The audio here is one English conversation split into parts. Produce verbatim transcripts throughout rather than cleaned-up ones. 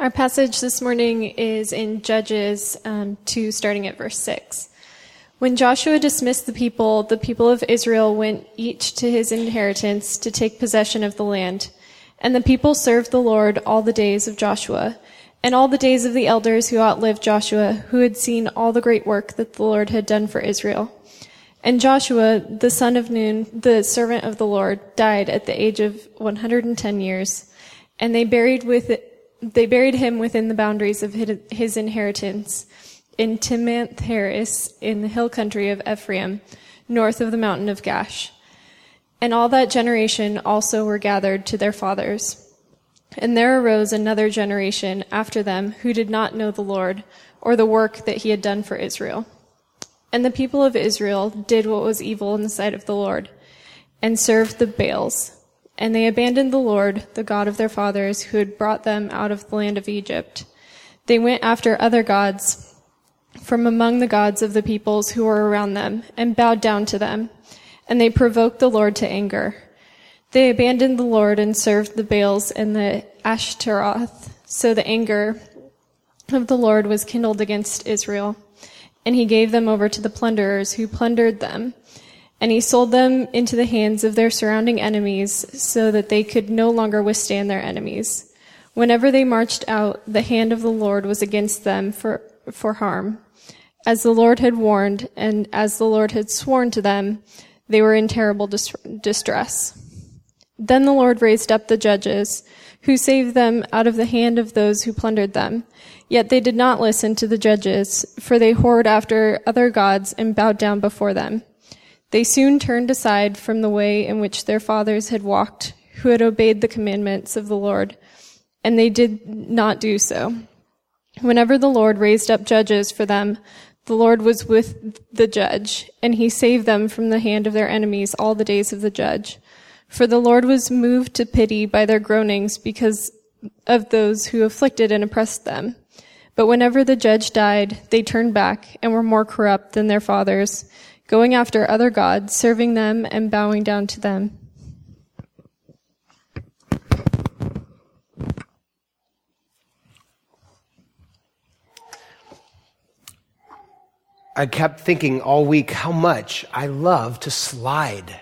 Our passage this morning is in Judges um, two, starting at verse six. When Joshua dismissed the people, the people of Israel went each to his inheritance to take possession of the land. And the people served the Lord all the days of Joshua, and all the days of the elders who outlived Joshua, who had seen all the great work that the Lord had done for Israel. And Joshua, the son of Nun, the servant of the Lord, died at the age of one hundred ten years, and they buried with they buried him within the boundaries of his inheritance in Timnath-Heres in the hill country of Ephraim, north of the mountain of Gash. And all that generation also were gathered to their fathers. And there arose another generation after them who did not know the Lord, or the work that he had done for Israel. And the people of Israel did what was evil in the sight of the Lord, and served the Baals. And they abandoned the Lord, the God of their fathers, who had brought them out of the land of Egypt. They went after other gods from among the gods of the peoples who were around them, and bowed down to them. And they provoked the Lord to anger. They abandoned the Lord and served the Baals and the Ashtaroth. So the anger of the Lord was kindled against Israel. And he gave them over to the plunderers who plundered them. And he sold them into the hands of their surrounding enemies so that they could no longer withstand their enemies. Whenever they marched out, the hand of the Lord was against them for, for harm. As the Lord had warned, and as the Lord had sworn to them, they were in terrible dis- distress. Then the Lord raised up the judges, who saved them out of the hand of those who plundered them. Yet they did not listen to the judges, for they whored after other gods and bowed down before them. They soon turned aside from the way in which their fathers had walked, who had obeyed the commandments of the Lord, and they did not do so. Whenever the Lord raised up judges for them, the Lord was with the judge, and he saved them from the hand of their enemies all the days of the judge. For the Lord was moved to pity by their groanings because of those who afflicted and oppressed them. But whenever the judge died, they turned back and were more corrupt than their fathers, going after other gods, serving them and bowing down to them. I kept thinking all week how much I love to slide.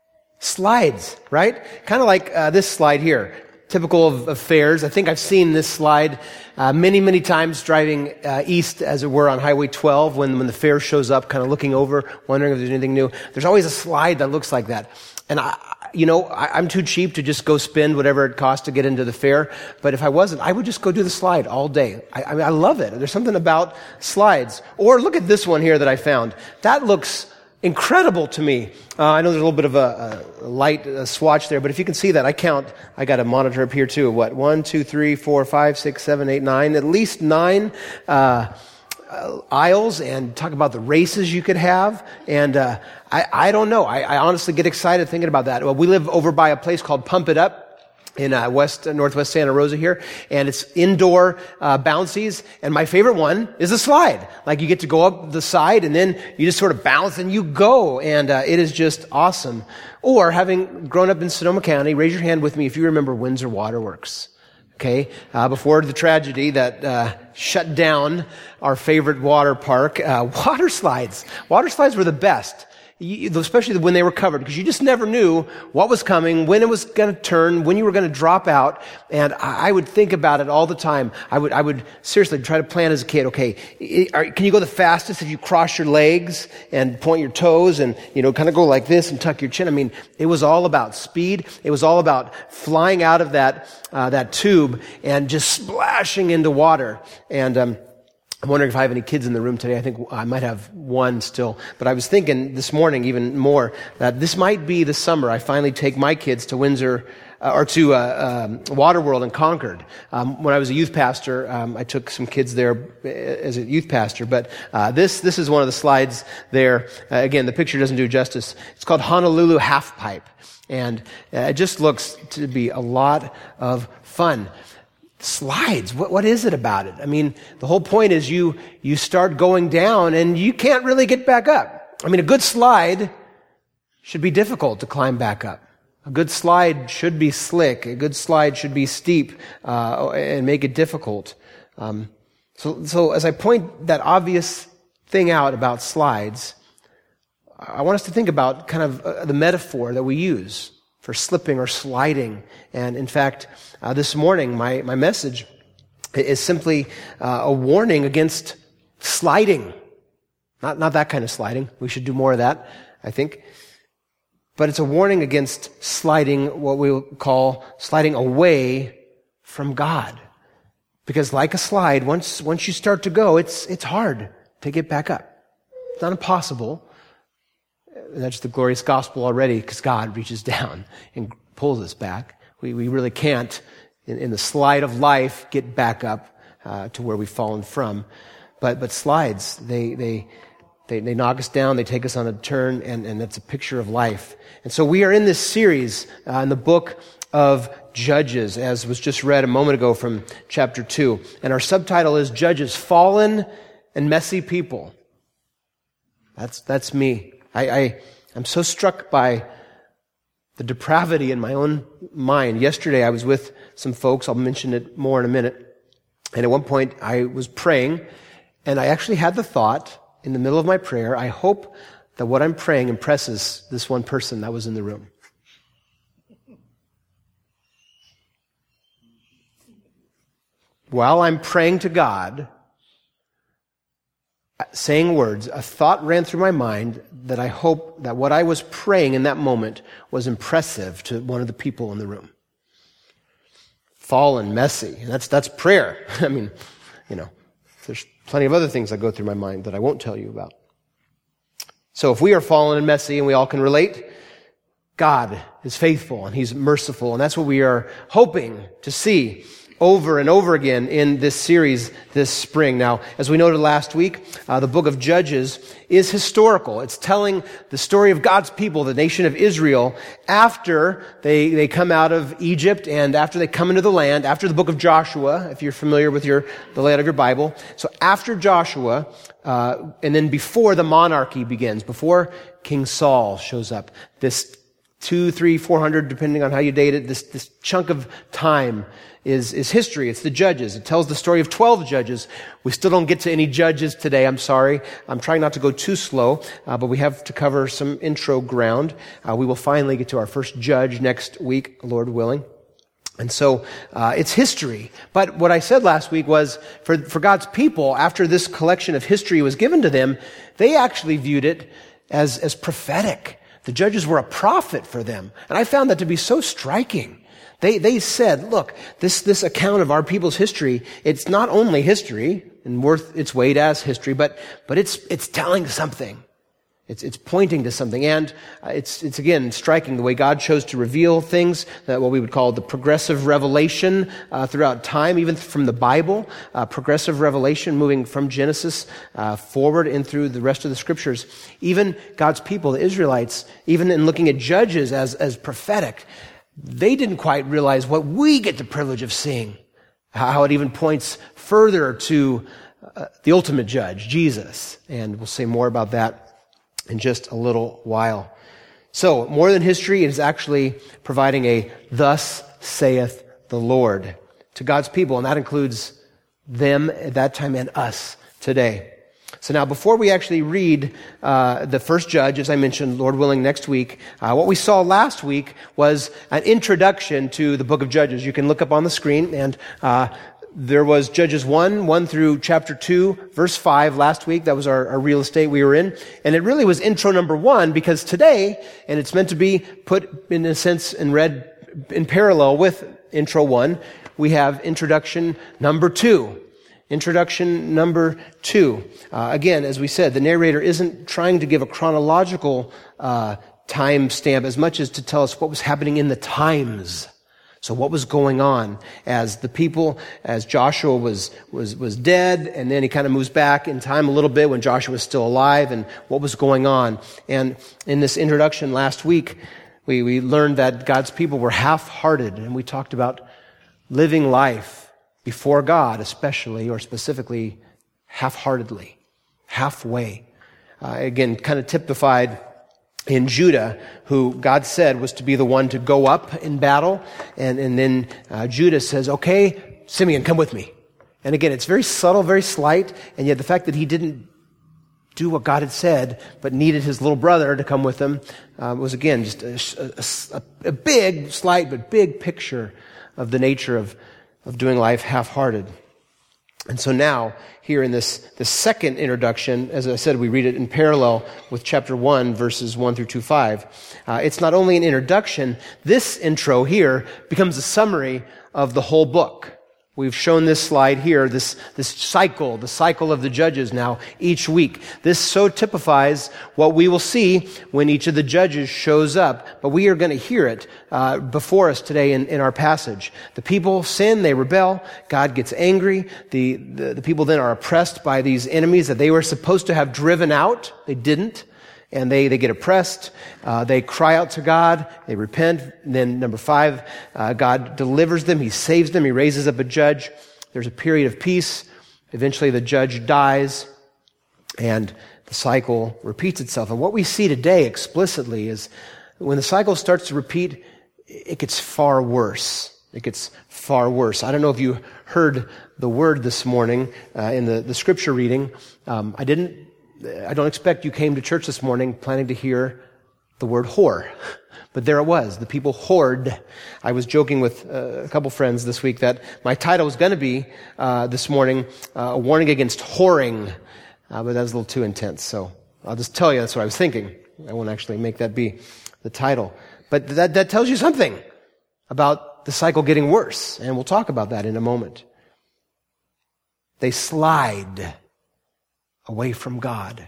Slides, right? Kind of like uh, this slide here. Typical of, of fairs. I think I've seen this slide uh, many, many times driving uh, east, as it were, on Highway twelve when, when the fair shows up, kind of looking over, wondering if there's anything new. There's always a slide that looks like that. And I, you know, I, I'm too cheap to just go spend whatever it costs to get into the fair. But if I wasn't, I would just go do the slide all day. I, I mean, I love it. There's something about slides. Or look at this one here that I found. That looks incredible to me. Uh, I know there's a little bit of a, a light a swatch there, but if you can see that, I count, I got a monitor up here too. What? One, two, three, four, five, six, seven, eight, nine, at least nine, uh, uh aisles, and talk about the races you could have. And, uh, I, I don't know. I, I honestly get excited thinking about that. Well, we live over by a place called Pump It Up in uh, west uh, northwest Santa Rosa here, and it's indoor uh, bouncies, and my favorite one is a slide. Like, you get to go up the side and then you just sort of bounce and you go, and uh, it is just awesome. Or, having grown up in Sonoma County, raise your hand with me if you remember Windsor Waterworks. Okay, uh, before the tragedy that uh, shut down our favorite water park, uh, water slides. Water slides were the best. You, especially when they were covered, because you just never knew what was coming, when it was going to turn, when you were going to drop out. And I, I would think about it all the time. I would, I would seriously try to plan as a kid. Okay, it, are, can you go the fastest if you cross your legs and point your toes and, you know, kind of go like this and tuck your chin? I mean, it was all about speed. It was all about flying out of that, uh, that tube and just splashing into water. And, um, I'm wondering if I have any kids in the room today. I think I might have one still. But I was thinking this morning even more that this might be the summer I finally take my kids to Windsor uh, or to uh, um, Waterworld in Concord. Um, when I was a youth pastor, um, I took some kids there as a youth pastor. But uh, this this is one of the slides there. Uh, again, the picture doesn't do justice. It's called Honolulu Half Pipe. And uh, it just looks to be a lot of fun. Slides, what, what is it about it? I mean, the whole point is you, you start going down and you can't really get back up. I mean, a good slide should be difficult to climb back up. A good slide should be slick. A good slide should be steep uh, and make it difficult. Um, so, so as I point that obvious thing out about slides, I want us to think about kind of uh, the metaphor that we use for slipping or sliding. And in fact, uh, this morning, my, my message is simply uh, a warning against sliding. Not, not that kind of sliding. We should do more of that, I think. But it's a warning against sliding, what we call sliding away from God. Because like a slide, once, once you start to go, it's, it's hard to get back up. It's not impossible. That's the glorious gospel already, because God reaches down and pulls us back. We, we really can't, in, in the slide of life, get back up uh, to where we've fallen from. But, but slides, they, they, They, they knock us down, they take us on a turn, and, and that's a picture of life. And so we are in this series uh, in the book of Judges, as was just read a moment ago from chapter two. And our subtitle is Judges, Fallen and Messy People. That's that's me. I, I, I'm so struck by the depravity in my own mind. Yesterday I was with some folks, I'll mention it more in a minute. And at one point I was praying, and I actually had the thought, in the middle of my prayer, I hope that what I'm praying impresses this one person that was in the room. While I'm praying to God, saying words, a thought ran through my mind that I hope that what I was praying in that moment was impressive to one of the people in the room. Fallen, messy. And that's, that's prayer. I mean, you know, there's plenty of other things that go through my mind that I won't tell you about. So if we are fallen and messy and we all can relate, God is faithful and He's merciful. And that's what we are hoping to see over and over again in this series this spring. Now, as we noted last week, uh, the book of Judges is historical. It's telling the story of God's people, the nation of Israel, after they, they come out of Egypt and after they come into the land, after the book of Joshua, if you're familiar with your the layout of your Bible. So after Joshua, uh, and then before the monarchy begins, before King Saul shows up, this two, three, four hundred, depending on how you date it, this, this chunk of time is, is history. It's the Judges. It tells the story of twelve judges. We still don't get to any judges today. I'm sorry. I'm trying not to go too slow, uh, but we have to cover some intro ground. Uh, we will finally get to our first judge next week, Lord willing. And so, uh, it's history. But what I said last week was, for, for God's people, after this collection of history was given to them, they actually viewed it as, as prophetic. The judges were a prophet for them. And I found that to be so striking. They, they said, look, this, this account of our people's history, it's not only history and worth its weight as history, but, but it's, it's telling something. It's, it's pointing to something. And uh, it's, it's again striking the way God chose to reveal things, that what we would call the progressive revelation, uh, throughout time, even from the Bible, uh, progressive revelation moving from Genesis, uh, forward in through the rest of the scriptures. Even God's people, the Israelites, even in looking at Judges as, as prophetic, they didn't quite realize what we get the privilege of seeing, how it even points further to uh, the ultimate judge, Jesus. And we'll say more about that in just a little while. So, more than history, it is actually providing a thus saith the Lord to God's people, and that includes them at that time and us today. So now, before we actually read uh, the first judge, as I mentioned, Lord willing, next week, uh, what we saw last week was an introduction to the book of Judges. You can look up on the screen, and uh, there was Judges one, one through chapter two, verse five last week. That was our, our real estate we were in. And it really was intro number one, because today, and it's meant to be put in a sense and read in parallel with intro one, we have introduction number two. Introduction number two. Uh, again, as we said, the narrator isn't trying to give a chronological uh, time stamp as much as to tell us what was happening in the times. So what was going on as the people, as Joshua was was was dead, and then he kind of moves back in time a little bit when Joshua was still alive, and what was going on. And in this introduction last week, we, we learned that God's people were half-hearted, and we talked about living life before God, especially, or specifically, half-heartedly, halfway. Uh, again, kind of typified in Judah, who God said was to be the one to go up in battle. And, and then uh, Judah says, okay, Simeon, come with me. And again, it's very subtle, very slight, and yet the fact that he didn't do what God had said, but needed his little brother to come with him, uh, was again just a, a, a big, slight, but big picture of the nature of, of doing life half-hearted. And so now, here in this, this second introduction, as I said, we read it in parallel with chapter one, verses one through two five. Uh, it's not only an introduction, this intro here becomes a summary of the whole book. We've shown this slide here, this, this cycle, the cycle of the judges now each week. This so typifies what we will see when each of the judges shows up, but we are going to hear it uh, before us today in, in our passage. The people sin, they rebel, God gets angry, the, the, the people then are oppressed by these enemies that they were supposed to have driven out, they didn't. And they, they get oppressed. Uh, they cry out to God. They repent. And then number five, uh, God delivers them. He saves them. He raises up a judge. There's a period of peace. Eventually the judge dies. And the cycle repeats itself. And what we see today explicitly is when the cycle starts to repeat, it gets far worse. It gets far worse. I don't know if you heard the word this morning uh, in the, the scripture reading. Um, I didn't I don't expect you came to church this morning planning to hear the word whore. But there it was. The people whored. I was joking with uh, a couple friends this week that my title was going to be uh, this morning, uh, a warning against whoring. Uh, but that was a little too intense. So I'll just tell you that's what I was thinking. I won't actually make that be the title. But that, that tells you something about the cycle getting worse. And we'll talk about that in a moment. They slide away from God.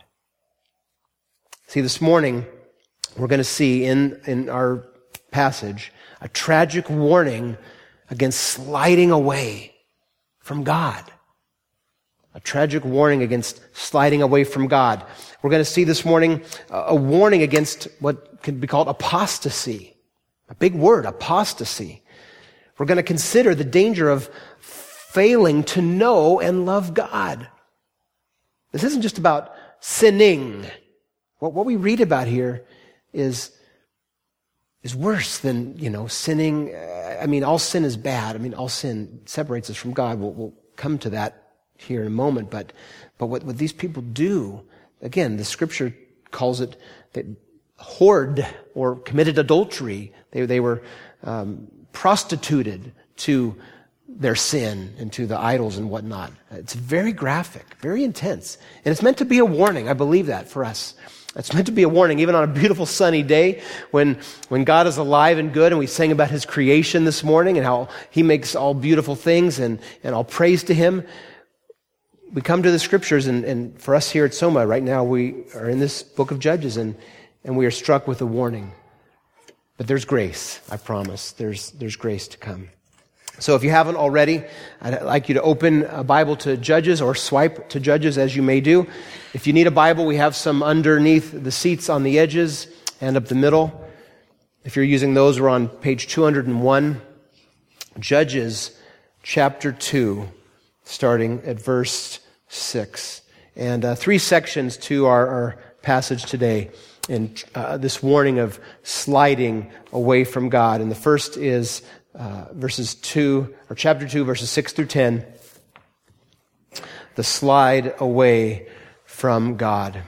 See, this morning, we're going to see in, in our passage a tragic warning against sliding away from God. A tragic warning against sliding away from God. We're going to see this morning a warning against what can be called apostasy. A big word, apostasy. We're going to consider the danger of failing to know and love God. This isn't just about sinning. What, what we read about here is, is worse than, you know, sinning. I mean, all sin is bad. I mean, all sin separates us from God. We'll, we'll come to that here in a moment. But, but what, what these people do, again, the scripture calls it that whored or committed adultery. They, they were um, prostituted to their sin and to the idols and whatnot. It's very graphic, very intense. And it's meant to be a warning. I believe that for us. It's meant to be a warning, even on a beautiful sunny day when, when God is alive and good, and we sang about His creation this morning and how He makes all beautiful things and, and all praise to Him. We come to the scriptures, and, and for us here at Soma right now, we are in this book of Judges, and, and we are struck with a warning. But there's grace, I promise. There's, there's grace to come. So if you haven't already, I'd like you to open a Bible to Judges or swipe to Judges as you may do. If you need a Bible, we have some underneath the seats on the edges and up the middle. If you're using those, we're on page two hundred one. Judges chapter two, starting at verse six. And uh, three sections to our, our passage today in uh, this warning of sliding away from God. And the first is Uh, verses two, or chapter two, verses six through ten, the slide away from God.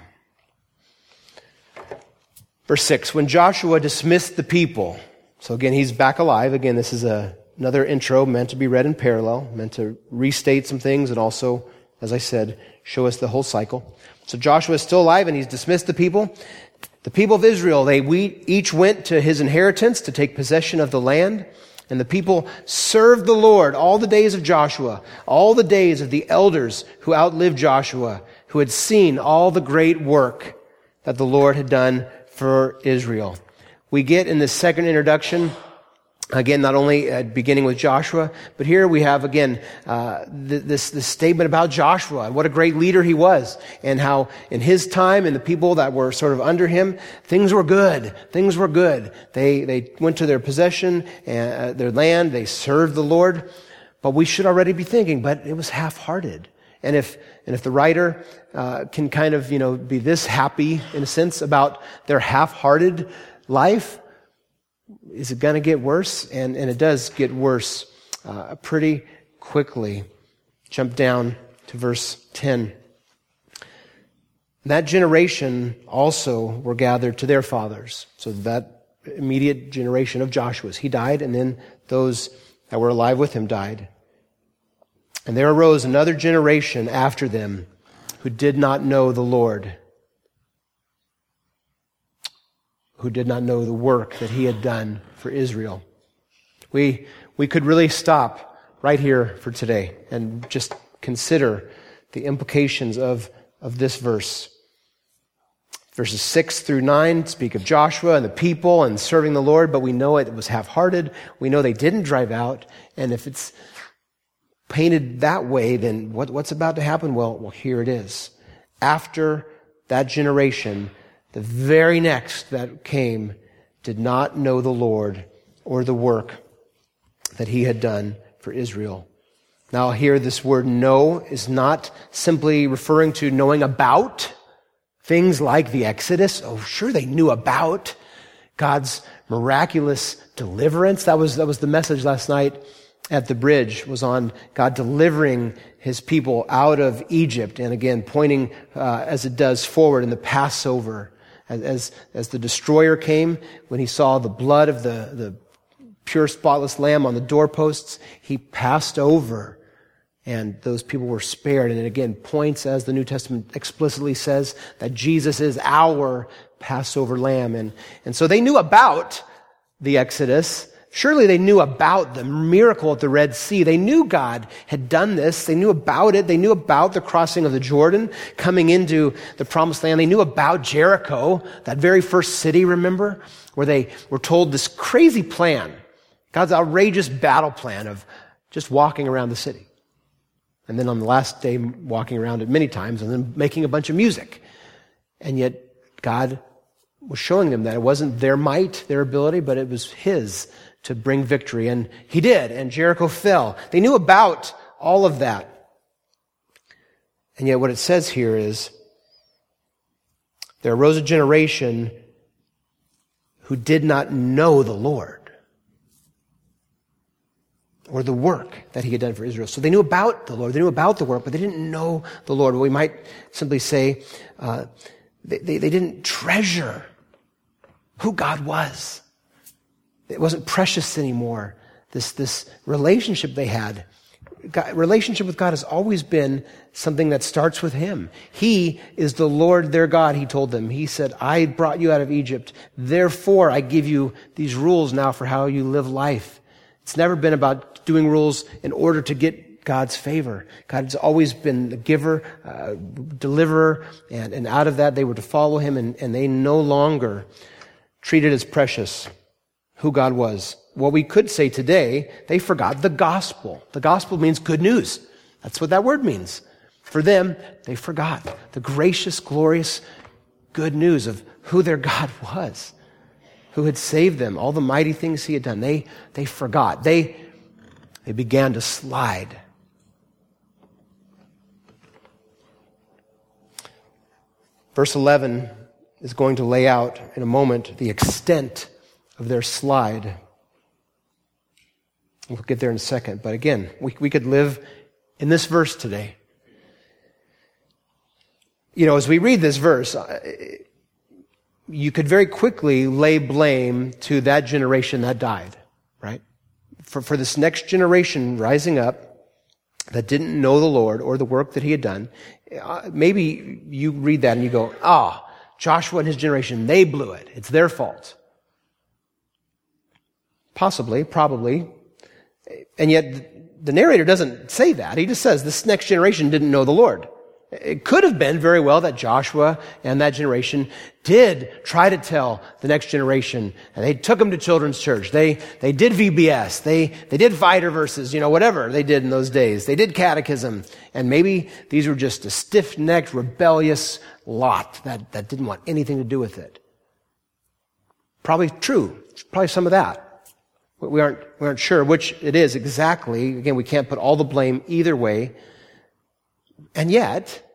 Verse six, when Joshua dismissed the people, so again, he's back alive. Again, this is a, another intro meant to be read in parallel, meant to restate some things and also, as I said, show us the whole cycle. So Joshua is still alive and he's dismissed the people. The people of Israel, they we, each went to his inheritance to take possession of the land. And the people served the Lord all the days of Joshua, all the days of the elders who outlived Joshua, who had seen all the great work that the Lord had done for Israel. We get in this second introduction, again, not only uh, beginning with Joshua, but here we have, again, uh, th- this, this statement about Joshua and what a great leader he was, and how in his time and the people that were sort of under him, things were good. Things were good. They, they went to their possession, uh, their land, they served the Lord. But we should already be thinking, but it was half-hearted. And if, and if the writer uh, can kind of, you know, be this happy, in a sense, about their half-hearted life, is it going to get worse? And, and it does get worse uh, pretty quickly. Jump down to verse ten. That generation also were gathered to their fathers. So that immediate generation of Joshua's, he died, and then those that were alive with him died. And there arose another generation after them who did not know the Lord, who did not know the work that he had done for Israel. We, we could really stop right here for today and just consider the implications of, of this verse. Verses six through nine speak of Joshua and the people and serving the Lord, but we know it was half-hearted. We know they didn't drive out. And if it's painted that way, then what, what's about to happen? Well, well, here it is. After that generation, the very next that came did not know the Lord or the work that he had done for Israel. Now here, this word know is not simply referring to knowing about things like the Exodus. Oh, sure, they knew about God's miraculous deliverance. That was, that was the message last night at the bridge, was on God delivering his people out of Egypt. And again, pointing, uh, as it does forward in the Passover. As, as, as the destroyer came, when he saw the blood of the, the pure spotless lamb on the doorposts, he passed over. And those people were spared. And it again points, as the New Testament explicitly says, that Jesus is our Passover lamb. And, and so they knew about the Exodus. Surely they knew about the miracle at the Red Sea. They knew God had done this. They knew about it. They knew about the crossing of the Jordan, coming into the Promised Land. They knew about Jericho, that very first city, remember, where they were told this crazy plan, God's outrageous battle plan of just walking around the city. And then on the last day, walking around it many times and then making a bunch of music. And yet God was showing them that it wasn't their might, their ability, but it was his to bring victory. And he did, and Jericho fell. They knew about all of that. And yet what it says here is, there arose a generation who did not know the Lord or the work that he had done for Israel. So they knew about the Lord, they knew about the work, but they didn't know the Lord. We might simply say, uh, they, they, they didn't treasure who God was. It wasn't precious anymore. This, this relationship they had, God, relationship with God has always been something that starts with him. He is the Lord their God, he told them. He said, I brought you out of Egypt. Therefore, I give you these rules now for how you live life. It's never been about doing rules in order to get God's favor. God's always been the giver, uh, deliverer, and, and out of that they were to follow him, and, and they no longer treated as precious who God was. What we could say today, they forgot the gospel. The gospel means good news. That's what that word means. For them, they forgot the gracious, glorious good news of who their God was, who had saved them, all the mighty things he had done. They, they forgot. They, they began to slide. Verse eleven is going to lay out in a moment the extent of their slide. We'll get there in a second. But again, we, we could live in this verse today. You know, as we read this verse, you could very quickly lay blame to that generation that died, right? For, for this next generation rising up that didn't know the Lord or the work that he had done, uh, maybe you read that and you go, ah, Joshua and his generation, they blew it. It's their fault. Possibly, probably. And yet the narrator doesn't say that. He just says this next generation didn't know the Lord. It could have been very well that Joshua and that generation did try to tell the next generation, and they took them to children's church. They, they did V B S. They, they did fighter verses, you know, whatever they did in those days. They did catechism. And maybe these were just a stiff-necked, rebellious lot that, that didn't want anything to do with it. Probably true. Probably some of that. We aren't, we aren't sure which it is exactly. Again, we can't put all the blame either way. And yet,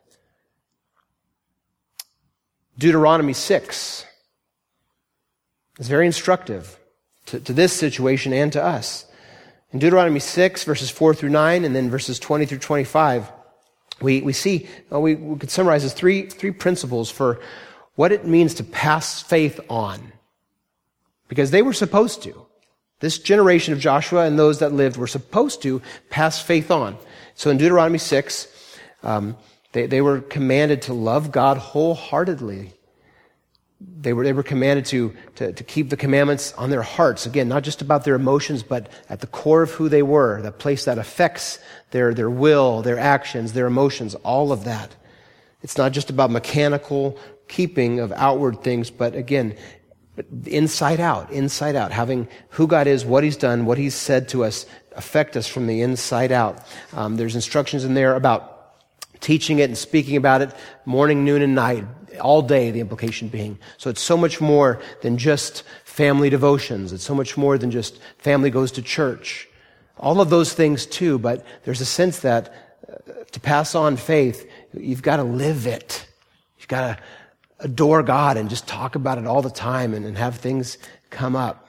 Deuteronomy six is very instructive to, to this situation and to us. In Deuteronomy six, verses four through nine, and then verses twenty through twenty-five, we, we see, well, we, we could summarize as three, three principles for what it means to pass faith on. Because they were supposed to. This generation of Joshua and those that lived were supposed to pass faith on. So in Deuteronomy six, um, they, they were commanded to love God wholeheartedly. They were, they were commanded to, to, to keep the commandments on their hearts. Again, not just about their emotions, but at the core of who they were, the place that affects their, their will, their actions, their emotions, all of that. It's not just about mechanical keeping of outward things, but again, inside out, inside out, having who God is, what He's done, what He's said to us, affect us from the inside out. Um, there's instructions in there about teaching it and speaking about it morning, noon, and night, all day, the implication being. So it's so much more than just family devotions. It's so much more than just family goes to church. All of those things too, but there's a sense that uh, to pass on faith, you've got to live it. You've got to adore God and just talk about it all the time and, and have things come up.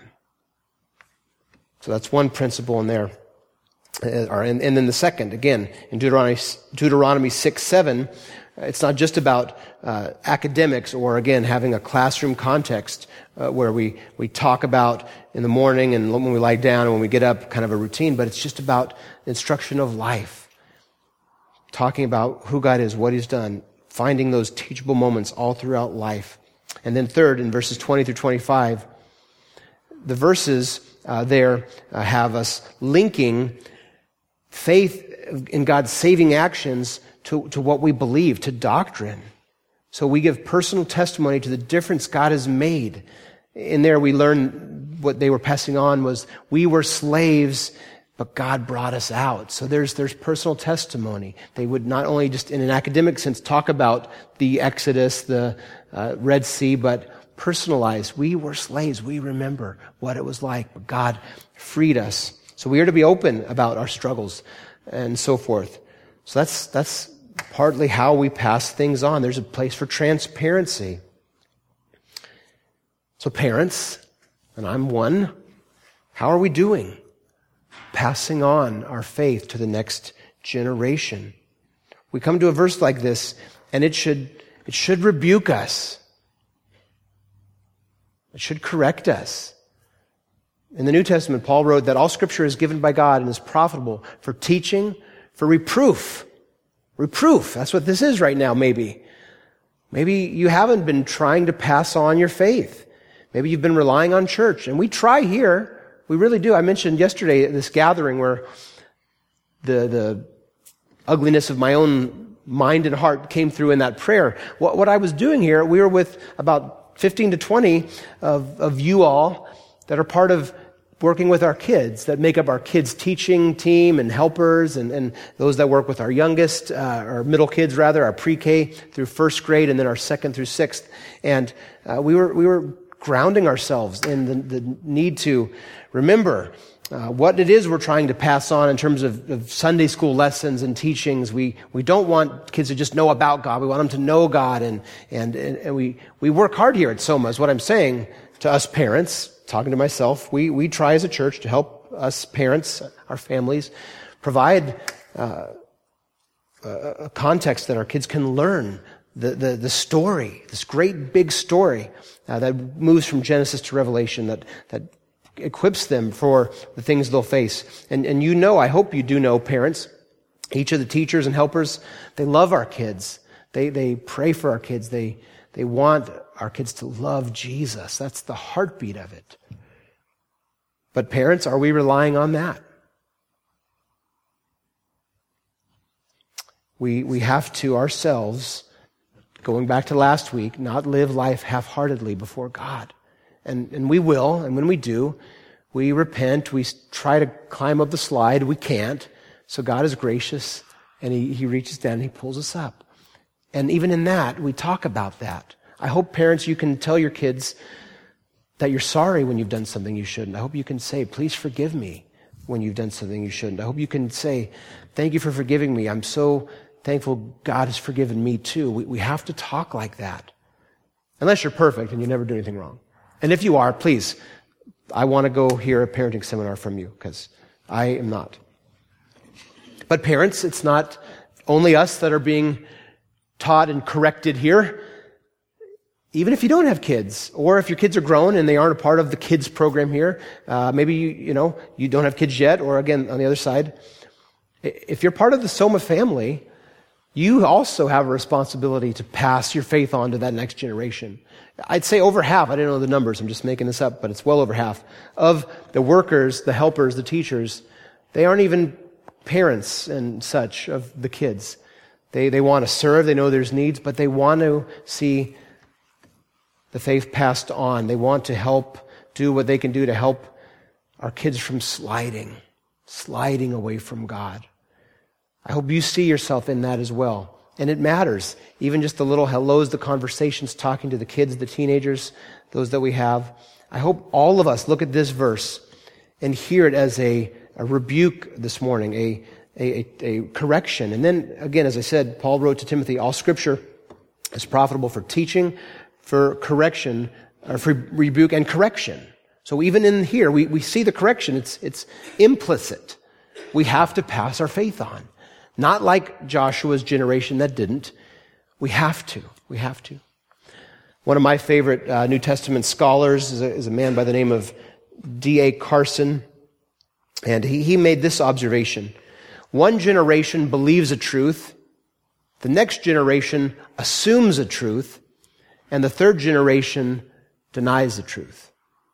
So that's one principle in there. Uh, and, and then the second, again, in Deuteronomy, Deuteronomy six seven, it's not just about uh, academics or, again, having a classroom context uh, where we, we talk about in the morning and when we lie down and when we get up, kind of a routine, but it's just about instruction of life. Talking about who God is, what He's done, finding those teachable moments all throughout life. And then third, in verses twenty through twenty-five, the verses uh, there uh, have us linking faith in God's saving actions to, to what we believe, to doctrine. So we give personal testimony to the difference God has made. In there we learn what they were passing on was we were slaves, but God brought us out. So there's there's personal testimony. They would not only just in an academic sense talk about the Exodus, the uh, Red Sea, but personalize. We were slaves. We remember what it was like, but God freed us. So we are to be open about our struggles and so forth. So that's that's partly how we pass things on. There's a place for transparency. So parents, and I'm one, how are we doing? Passing on our faith to the next generation. We come to a verse like this, and it should it should rebuke us. It should correct us. In the New Testament, Paul wrote that all Scripture is given by God and is profitable for teaching, for reproof. Reproof, that's what this is right now, maybe. Maybe you haven't been trying to pass on your faith. Maybe you've been relying on church, and we try here. We really do. I mentioned yesterday at this gathering where the, the ugliness of my own mind and heart came through in that prayer. What, what I was doing here, we were with about fifteen to twenty of, of you all that are part of working with our kids, that make up our kids' teaching team and helpers, and, and those that work with our youngest, uh, our middle kids rather, our pre-K through first grade, and then our second through sixth. And uh, we were we were grounding ourselves in the, the need to remember uh, what it is we're trying to pass on in terms of, of Sunday school lessons and teachings. We we don't want kids to just know about God. We want them to know God, and and and we we work hard here at Soma. Is what I'm saying to us parents. Talking to myself, we we try as a church to help us parents, our families, provide uh, a context that our kids can learn the the, the story, this great big story uh, that moves from Genesis to Revelation, that that equips them for the things they'll face. And and you know, I hope you do know, parents, each of the teachers and helpers, they love our kids. They they pray for our kids. They they want our kids to love Jesus. That's the heartbeat of it. But parents, are we relying on that? We we have to ourselves, going back to last week, not live life half-heartedly before God. And and we will, and when we do, we repent, we try to climb up the slide, we can't. So God is gracious, and He, he reaches down and He pulls us up. And even in that, we talk about that. I hope, parents, you can tell your kids that you're sorry when you've done something you shouldn't. I hope you can say, please forgive me when you've done something you shouldn't. I hope you can say, thank you for forgiving me. I'm so thankful God has forgiven me too. We, we have to talk like that. Unless you're perfect and you never do anything wrong. And if you are, please, I want to go hear a parenting seminar from you, because I am not. But parents, it's not only us that are being taught and corrected here. Even if you don't have kids, or if your kids are grown and they aren't a part of the kids program here, uh, maybe you, you know, you don't have kids yet, or again, on the other side, if you're part of the Soma family, you also have a responsibility to pass your faith on to that next generation. I'd say over half, I didn't know the numbers, I'm just making this up, but it's well over half, of the workers, the helpers, the teachers, they aren't even parents and such of the kids. They, they want to serve, they know there's needs, but they want to see the faith passed on. They want to help do what they can do to help our kids from sliding, sliding away from God. I hope you see yourself in that as well. And it matters. Even just the little hellos, the conversations, talking to the kids, the teenagers, those that we have. I hope all of us look at this verse and hear it as a, a rebuke this morning, a, a, a correction. And then, again, as I said, Paul wrote to Timothy, all Scripture is profitable for teaching, for correction, or for rebuke and correction. So even in here, we, we see the correction. It's, it's implicit. We have to pass our faith on. Not like Joshua's generation that didn't. We have to. We have to. One of my favorite uh, New Testament scholars is a, is a man by the name of D A Carson. And he, he made this observation. One generation believes a truth. The next generation assumes a truth. And the third generation denies the truth.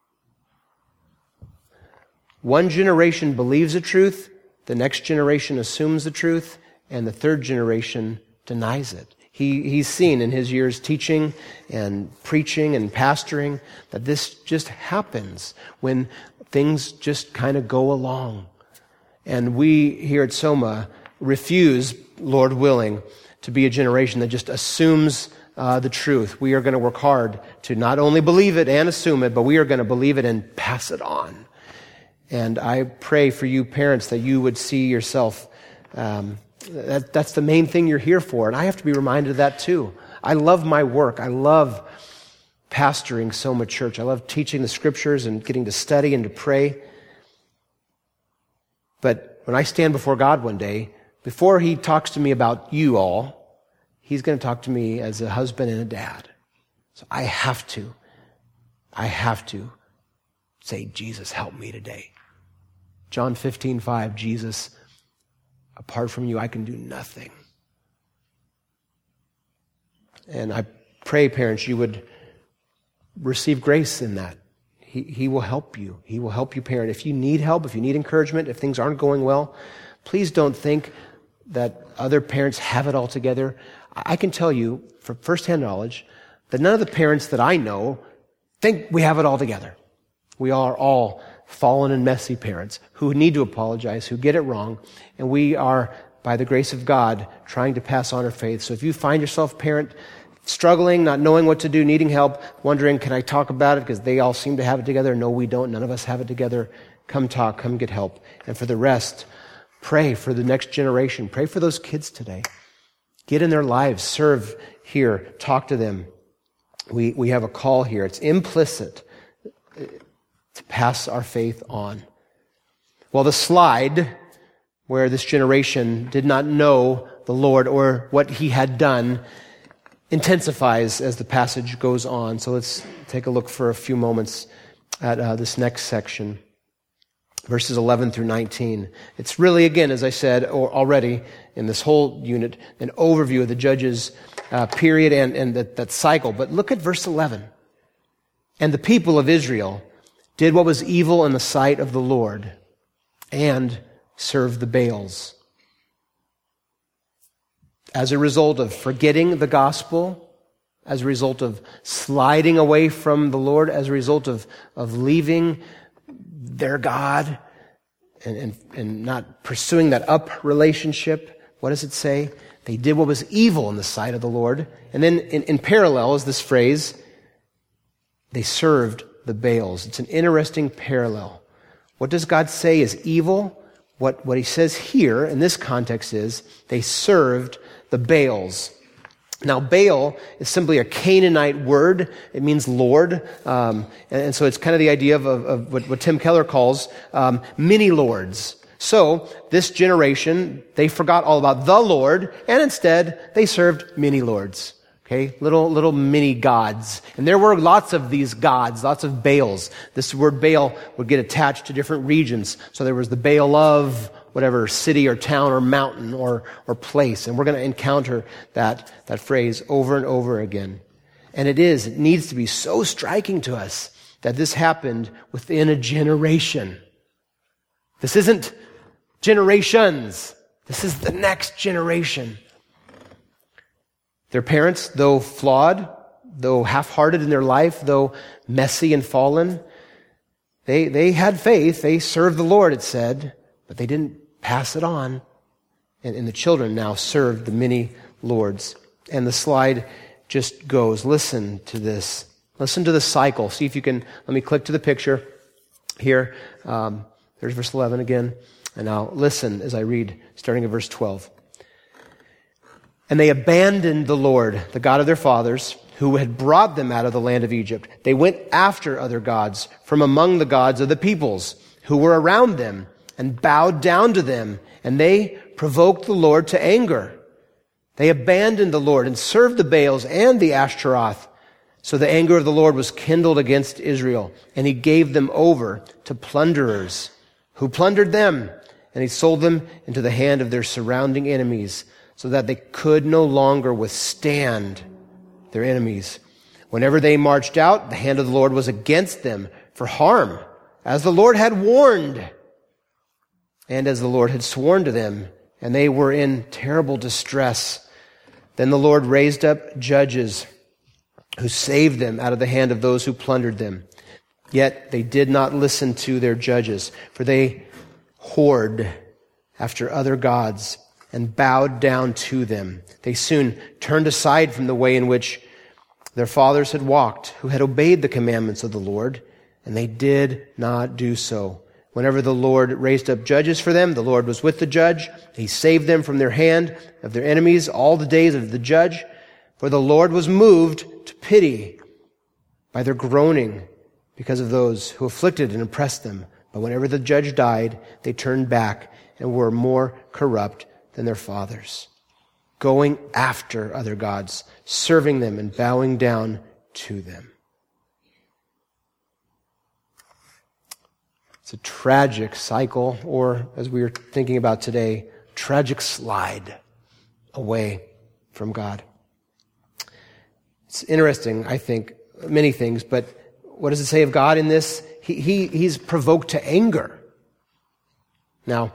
One generation believes a truth. The next generation assumes the truth, and the third generation denies it. He, he's seen in his years teaching and preaching and pastoring that this just happens when things just kind of go along. And we here at Soma refuse, Lord willing, to be a generation that just assumes uh, the truth. We are going to work hard to not only believe it and assume it, but we are going to believe it and pass it on. And I pray for you parents that you would see yourself, um, that, that's the main thing you're here for. And I have to be reminded of that too. I love my work. I love pastoring Soma Church. I love teaching the Scriptures and getting to study and to pray. But when I stand before God one day, before He talks to me about you all, He's going to talk to me as a husband and a dad. So I have to, I have to say, Jesus, help me today. John fifteen five, Jesus, apart from you, I can do nothing. And I pray, parents, you would receive grace in that. He, he will help you. He will help you parent. If you need help, if you need encouragement, if things aren't going well, please don't think that other parents have it all together. I can tell you from firsthand knowledge that none of the parents that I know think we have it all together. We are all fallen and messy parents who need to apologize, who get it wrong, and we are, by the grace of God, trying to pass on our faith. So if you find yourself parent struggling, not knowing what to do, needing help, wondering, can I talk about it? Because they all seem to have it together. No, we don't. None of us have it together. Come talk, come get help. And for the rest, pray for the next generation. Pray for those kids today. Get in their lives, serve here, talk to them. We, we have a call here. It's implicit to pass our faith on. Well, the slide where this generation did not know the Lord or what He had done intensifies as the passage goes on. So let's take a look for a few moments at uh, this next section, verses eleven through nineteen. It's really, again, as I said or already in this whole unit, an overview of the judges' uh, period and, and that, that cycle. But look at verse eleven. And the people of Israel did what was evil in the sight of the Lord and served the Baals. As a result of forgetting the gospel, as a result of sliding away from the Lord, as a result of, of leaving their God and, and, and not pursuing that up relationship, what does it say? They did what was evil in the sight of the Lord. And then in, in parallel is this phrase, they served the Baals. It's an interesting parallel. What does God say is evil? What, what He says here in this context is they served the Baals. Now, Baal is simply a Canaanite word. It means Lord. Um, and, and so it's kind of the idea of, of, of what, what Tim Keller calls um, mini-lords. So this generation, they forgot all about the Lord, and instead they served mini-lords. Okay, little, little mini gods. And there were lots of these gods, lots of Baals. This word Baal would get attached to different regions. So there was the Baal of whatever city or town or mountain or, or place. And we're going to encounter that, that phrase over and over again. And it is, it needs to be so striking to us that this happened within a generation. This isn't generations. This is the next generation. Their parents, though flawed, though half-hearted in their life, though messy and fallen, they, they had faith. They served the Lord, it said, but they didn't pass it on. And, and the children now served the many lords. And the slide just goes. Listen to this. Listen to the cycle. See if you can, let me click to the picture here. Um, there's verse eleven again. And now listen as I read, starting at verse twelve. And they abandoned the Lord, the God of their fathers, who had brought them out of the land of Egypt. They went after other gods from among the gods of the peoples who were around them and bowed down to them. And they provoked the Lord to anger. They abandoned the Lord and served the Baals and the Ashtaroth. So the anger of the Lord was kindled against Israel, and he gave them over to plunderers who plundered them, and he sold them into the hand of their surrounding enemies, so that they could no longer withstand their enemies. Whenever they marched out, the hand of the Lord was against them for harm, as the Lord had warned, and as the Lord had sworn to them, and they were in terrible distress. Then the Lord raised up judges who saved them out of the hand of those who plundered them. Yet they did not listen to their judges, for they whored after other gods and bowed down to them. They soon turned aside from the way in which their fathers had walked, who had obeyed the commandments of the Lord, and they did not do so. Whenever the Lord raised up judges for them, the Lord was with the judge. He saved them from their hand of their enemies all the days of the judge. For the Lord was moved to pity by their groaning because of those who afflicted and oppressed them. But whenever the judge died, they turned back and were more corrupt than their fathers, going after other gods, serving them and bowing down to them. It's a tragic cycle, or as we were thinking about today, tragic slide away from God. It's interesting, I think, many things, but what does it say of God in this? He, he, he's provoked to anger. Now,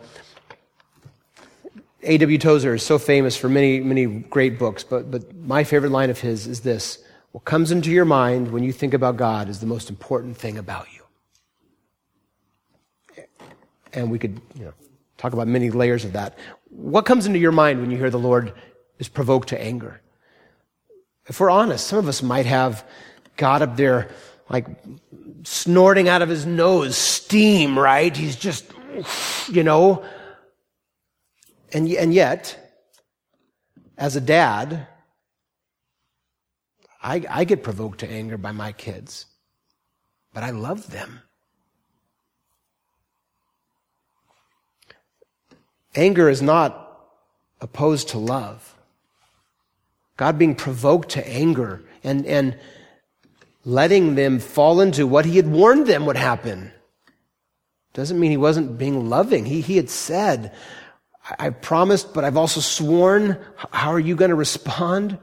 A W Tozer is so famous for many, many great books, but, but my favorite line of his is this: what comes into your mind when you think about God is the most important thing about you. And we could, you know, talk about many layers of that. What comes into your mind when you hear the Lord is provoked to anger? If we're honest, some of us might have God up there like snorting out of his nose steam, right? He's just, you know. And, and yet, as a dad, I, I get provoked to anger by my kids, but I love them. Anger is not opposed to love. God being provoked to anger and, and letting them fall into what he had warned them would happen doesn't mean he wasn't being loving. He, he had said, I, I promised, but I've also sworn. How are you going to respond?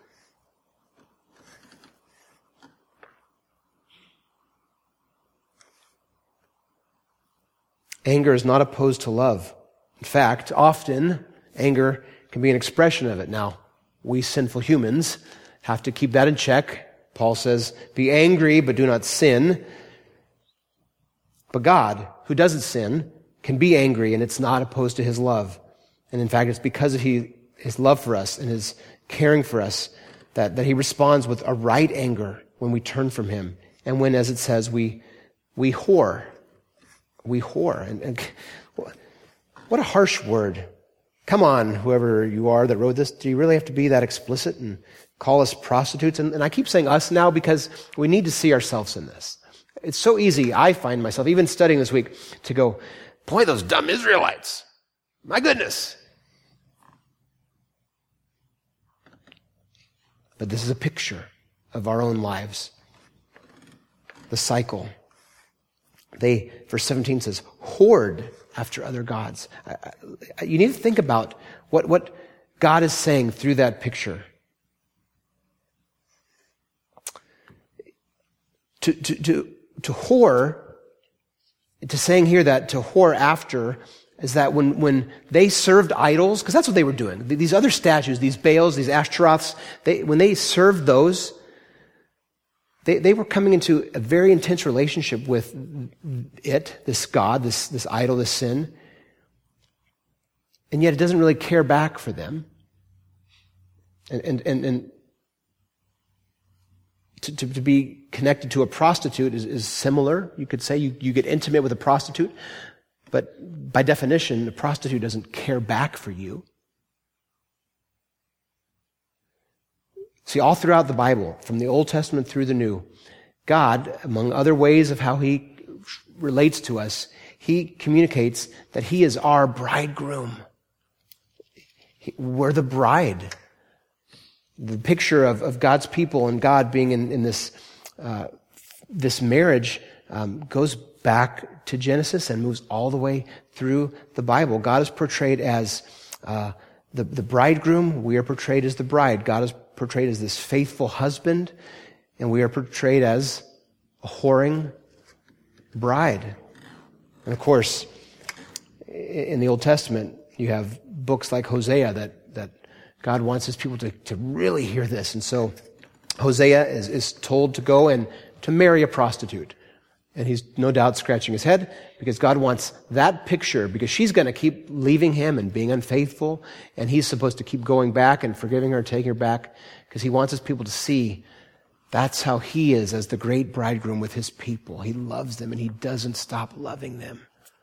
Anger is not opposed to love. In fact, often anger can be an expression of it. Now, we sinful humans have to keep that in check. Paul says, be angry, but do not sin. But God, who doesn't sin, can be angry, and it's not opposed to his love. And in fact, it's because of he, his love for us and his caring for us that, that he responds with a right anger when we turn from him. And when, as it says, we we whore. We whore. And, and what a harsh word. come on, whoever you are that wrote this, do you really have to be that explicit and call us prostitutes? And, and I keep saying us now because we need to see ourselves in this. It's so easy, I find myself, even studying this week, to go, boy, those dumb Israelites. My goodness. But this is a picture of our own lives. The cycle. They, verse seventeen says, hoard after other gods. You need to think about what, what God is saying through that picture. To, to, to, to whore, to saying here that to whore after, is that when, when they served idols, because that's what they were doing. These other statues, these Baals, these Ashtaroths, they, when they served those, they, they were coming into a very intense relationship with it, this God, this, this idol, this sin. And yet it doesn't really care back for them. And, and, and, and to, to, to be connected to a prostitute is, is similar. You could say you, you get intimate with a prostitute. But by definition, a prostitute doesn't care back for you. See, all throughout the Bible, from the Old Testament through the New, God, among other ways of how He relates to us, He communicates that He is our bridegroom. We're the bride. The picture of, of God's people and God being in, in this, uh, this marriage um, goes back to Genesis and moves all the way through the Bible. God is portrayed as uh, the, the bridegroom. We are portrayed as the bride. God is portrayed as this faithful husband, and we are portrayed as a whoring bride. And of course, in the Old Testament, you have books like Hosea that, that God wants His people to, to really hear this. And so Hosea is, is told to go and to marry a prostitute. And he's no doubt scratching his head because God wants that picture, because she's going to keep leaving him and being unfaithful, and he's supposed to keep going back and forgiving her and taking her back, because he wants his people to see that's how he is as the great bridegroom with his people. He loves them and he doesn't stop loving them.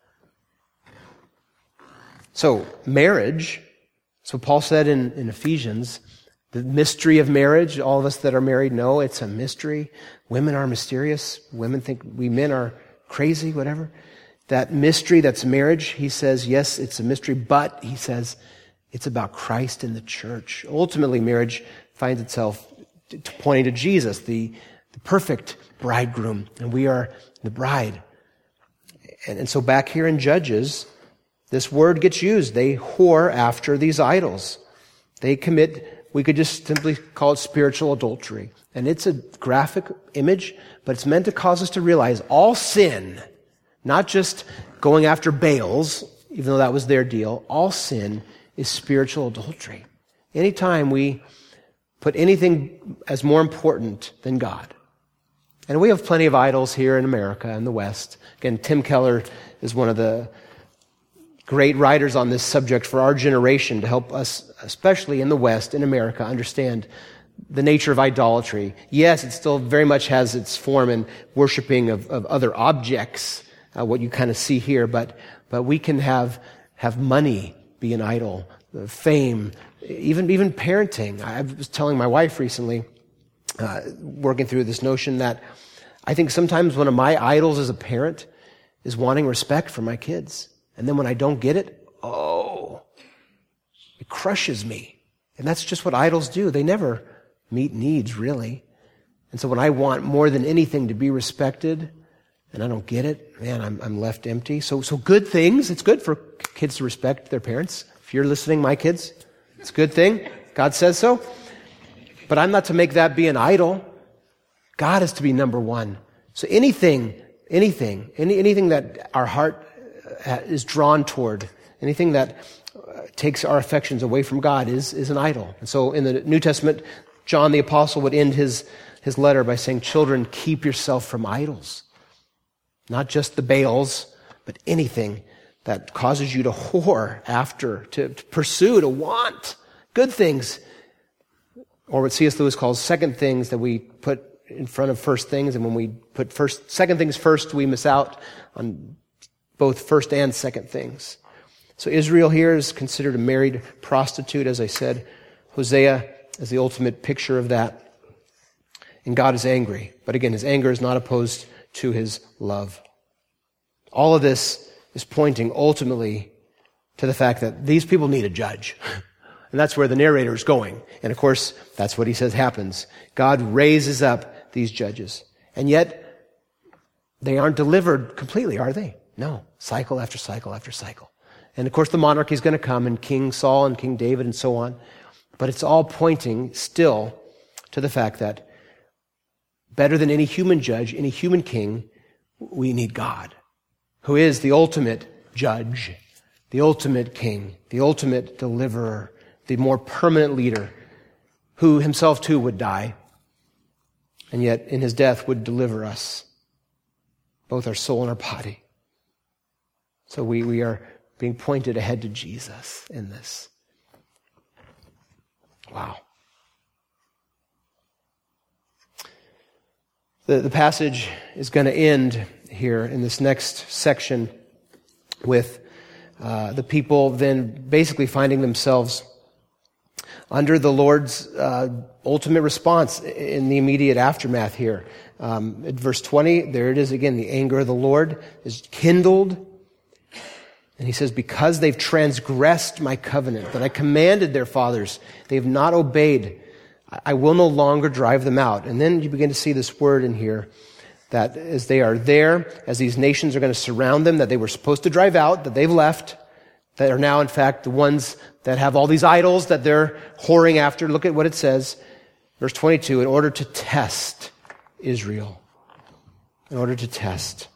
So marriage, so Paul said in, in Ephesians, the mystery of marriage, all of us that are married know it's a mystery. Women are mysterious. Women think we men are crazy, whatever. That mystery that's marriage, he says, yes, it's a mystery, but he says it's about Christ and the church. Ultimately, marriage finds itself pointing to Jesus, the, the perfect bridegroom, and we are the bride. And, and so back here in Judges, this word gets used. They whore after these idols. They commit, we could just simply call it spiritual adultery. And it's a graphic image, but it's meant to cause us to realize all sin, not just going after Baals, even though that was their deal, all sin is spiritual adultery. Anytime we put anything as more important than God. And we have plenty of idols here in America and the West. Again, Tim Keller is one of the great writers on this subject for our generation to help us, especially in the West, in America, understand the nature of idolatry. Yes, it still very much has its form in worshiping of, of other objects, uh, what you kind of see here, but but we can have have money be an idol, uh, fame, even even parenting. I was telling my wife recently, uh, working through this notion that I think sometimes one of my idols as a parent is wanting respect for my kids. And then when I don't get it, oh, it crushes me. And that's just what idols do. They never meet needs, really. And so when I want more than anything to be respected, and I don't get it, man, I'm, I'm left empty. So, so good things. It's good for kids to respect their parents. If you're listening, my kids, it's a good thing. God says so. But I'm not to make that be an idol. God is to be number one. So anything, anything, any, anything that our heart is drawn toward, anything that uh, takes our affections away from God is, is an idol. And so in the New Testament, John the Apostle would end his, his letter by saying, children, keep yourself from idols. Not just the Baals, but anything that causes you to whore after, to, to pursue, to want good things. Or what C S Lewis calls second things that we put in front of first things. And when we put first, second things first, we miss out on both first and second things. So Israel here is considered a married prostitute, as I said. Hosea is the ultimate picture of that. And God is angry. But again, his anger is not opposed to his love. All of this is pointing ultimately to the fact that these people need a judge. And that's where the narrator is going. And of course, that's what he says happens. God raises up these judges. And yet, they aren't delivered completely, are they? No. Cycle after cycle after cycle. And of course, the monarchy is going to come, and King Saul and King David and so on. But it's all pointing still to the fact that better than any human judge, any human king, we need God, who is the ultimate judge, the ultimate king, the ultimate deliverer, the more permanent leader, who himself too would die, and yet in his death would deliver us, both our soul and our body. So we, we are being pointed ahead to Jesus in this. Wow. The, the passage is going to end here in this next section with uh, the people then basically finding themselves under the Lord's uh, ultimate response in the immediate aftermath here. Um, at verse twenty, there it is again, the anger of the Lord is kindled. And he says, because they've transgressed my covenant that I commanded their fathers, they have not obeyed, I will no longer drive them out. And then you begin to see this word in here, that as they are there, as these nations are going to surround them, that they were supposed to drive out, that they've left, that are now in fact the ones that have all these idols that they're whoring after. Look at what it says, verse twenty-two, in order to test Israel. In order to test.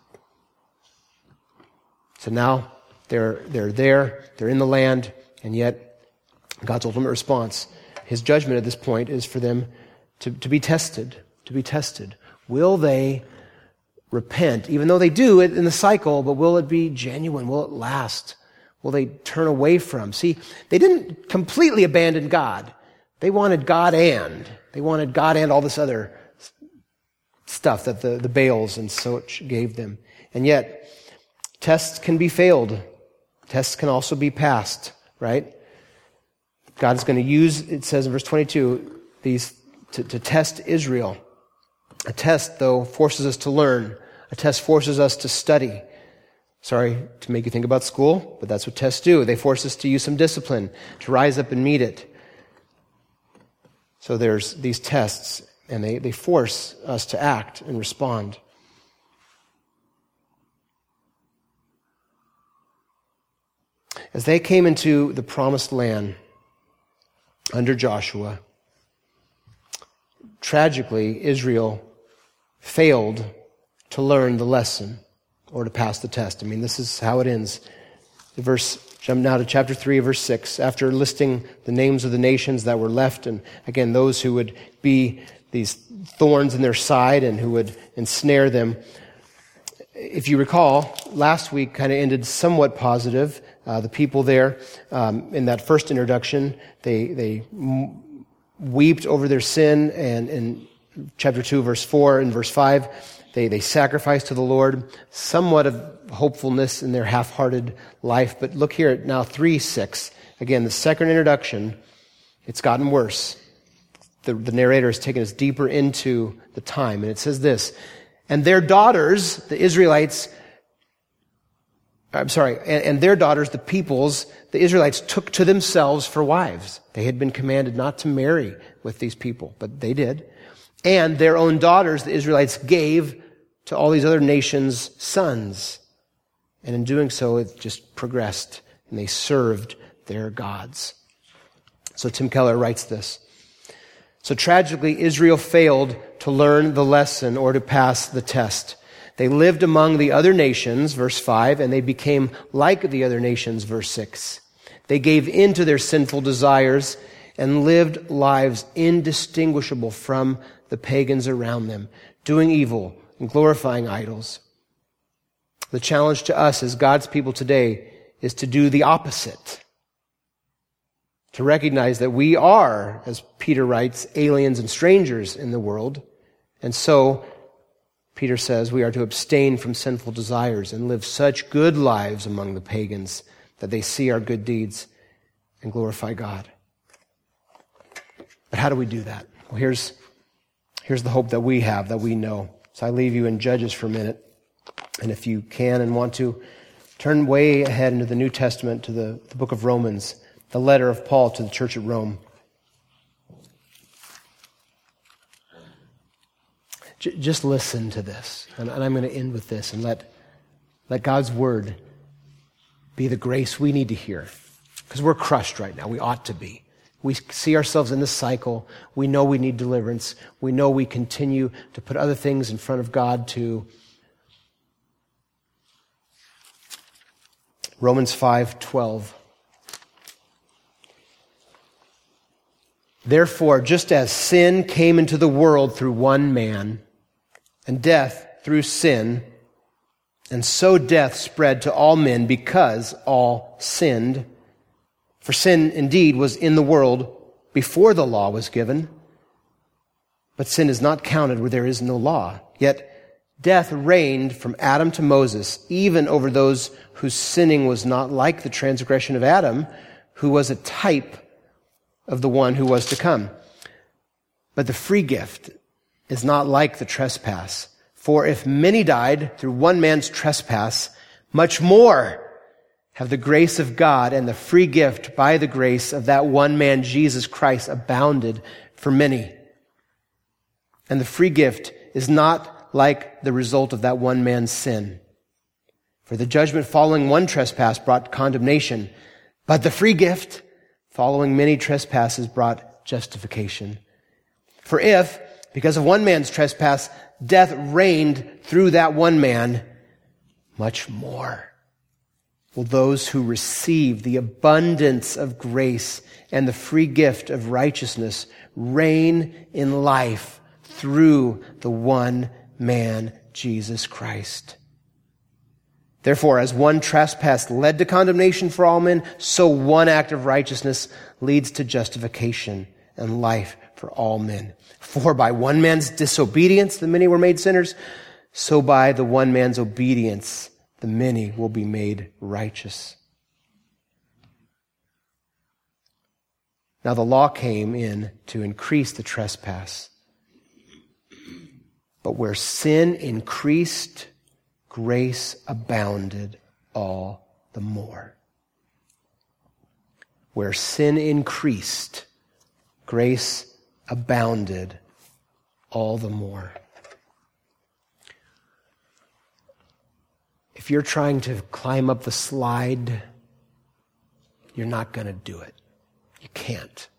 So now, They're, they're there, they're in the land, and yet God's ultimate response, his judgment at this point is for them to, to be tested, to be tested. Will they repent, even though they do it in the cycle, but will it be genuine? Will it last? Will they turn away from? See, they didn't completely abandon God. They wanted God and. They wanted God and all this other stuff that the, the Baals and such gave them. And yet, tests can be failed. Tests can also be passed, right? God is going to use, it says in verse twenty-two, these to, to test Israel. A test, though, forces us to learn. A test forces us to study. Sorry to make you think about school, but that's what tests do. They force us to use some discipline, to rise up and meet it. So there's these tests, and they, they force us to act and respond. As they came into the promised land under Joshua, tragically, Israel failed to learn the lesson or to pass the test. I mean, this is how it ends. The verse, jump now to chapter three, verse six. After listing the names of the nations that were left, and again, those who would be these thorns in their side and who would ensnare them. If you recall, last week kind of ended somewhat positive. Uh, the people there, um, in that first introduction, they they m- wept over their sin, and in chapter two, verse four and verse five, they they sacrificed to the Lord. Somewhat of hopefulness in their half-hearted life, but look here at now three six. Again, the second introduction, it's gotten worse. The, the narrator has taken us deeper into the time, and it says this. And their daughters, the Israelites, I'm sorry, and, and their daughters, the peoples, the Israelites took to themselves for wives. They had been commanded not to marry with these people, but they did. And their own daughters, the Israelites, gave to all these other nations' sons. And in doing so, it just progressed, and they served their gods. So Tim Keller writes this. So tragically, Israel failed to learn the lesson or to pass the test. They lived among the other nations, verse five, and they became like the other nations, verse six. They gave in to their sinful desires and lived lives indistinguishable from the pagans around them, doing evil and glorifying idols. The challenge to us as God's people today is to do the opposite. To recognize that we are, as Peter writes, aliens and strangers in the world. And so, Peter says, we are to abstain from sinful desires and live such good lives among the pagans that they see our good deeds and glorify God. But how do we do that? Well, here's, here's the hope that we have, that we know. So I leave you in Judges for a minute. And if you can and want to, turn way ahead into the New Testament to the, the book of Romans, the letter of Paul to the church at Rome. J- just listen to this. And, and I'm going to end with this and let, let God's word be the grace we need to hear. Because we're crushed right now. We ought to be. We see ourselves in this cycle. We know we need deliverance. We know we continue to put other things in front of God to. Romans five twelve. Therefore, just as sin came into the world through one man, and death through sin, and so death spread to all men because all sinned. For sin indeed was in the world before the law was given, but sin is not counted where there is no law. Yet death reigned from Adam to Moses, even over those whose sinning was not like the transgression of Adam, who was a type of the one who was to come. But the free gift is not like the trespass. For if many died through one man's trespass, much more have the grace of God and the free gift by the grace of that one man, Jesus Christ, abounded for many. And the free gift is not like the result of that one man's sin. For the judgment following one trespass brought condemnation, but the free gift following many trespasses brought justification. For if, because of one man's trespass, death reigned through that one man, much more will those who receive the abundance of grace and the free gift of righteousness reign in life through the one man, Jesus Christ. Therefore, as one trespass led to condemnation for all men, so one act of righteousness leads to justification and life for all men. For by one man's disobedience the many were made sinners, so by the one man's obedience the many will be made righteous. Now the law came in to increase the trespass. But where sin increased, grace abounded all the more. Where sin increased, grace abounded all the more. If you're trying to climb up the slide, you're not going to do it. You can't.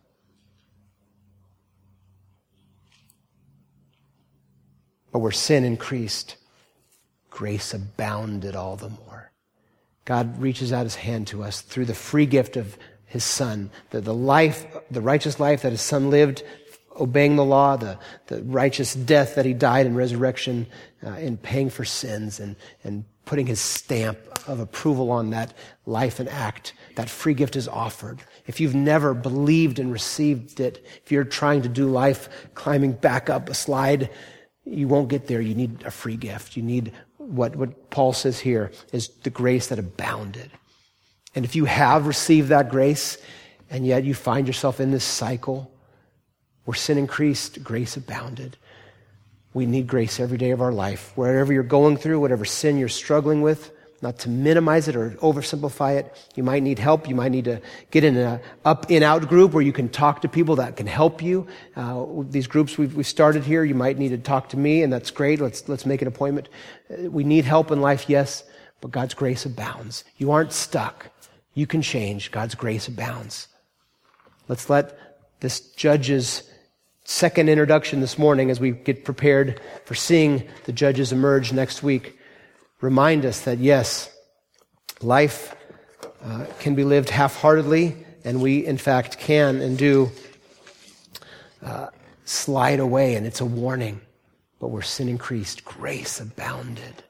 But where sin increased, grace abounded all the more. God reaches out his hand to us through the free gift of his Son, the, the life, the righteous life that his Son lived, obeying the law, the, the righteous death that he died in resurrection, uh, in paying for sins and, and putting his stamp of approval on that life and act. That free gift is offered. If you've never believed and received it, if you're trying to do life climbing back up a slide, you won't get there. You need a free gift. You need what, what Paul says here is the grace that abounded. And if you have received that grace, and yet you find yourself in this cycle where sin increased, grace abounded. We need grace every day of our life. Wherever you're going through, whatever sin you're struggling with, not to minimize it or oversimplify it. You might need help. You might need to get in an up, in, out group where you can talk to people that can help you. Uh, these groups we've, we've started here, you might need to talk to me, and that's great. Let's, let's make an appointment. We need help in life, yes, but God's grace abounds. You aren't stuck. You can change. God's grace abounds. Let's let this Judges second introduction this morning, as we get prepared for seeing the Judges emerge next week, remind us that yes, life uh, can be lived half-heartedly, and we in fact can and do uh, slide away, and it's a warning. But where sin increased, grace abounded.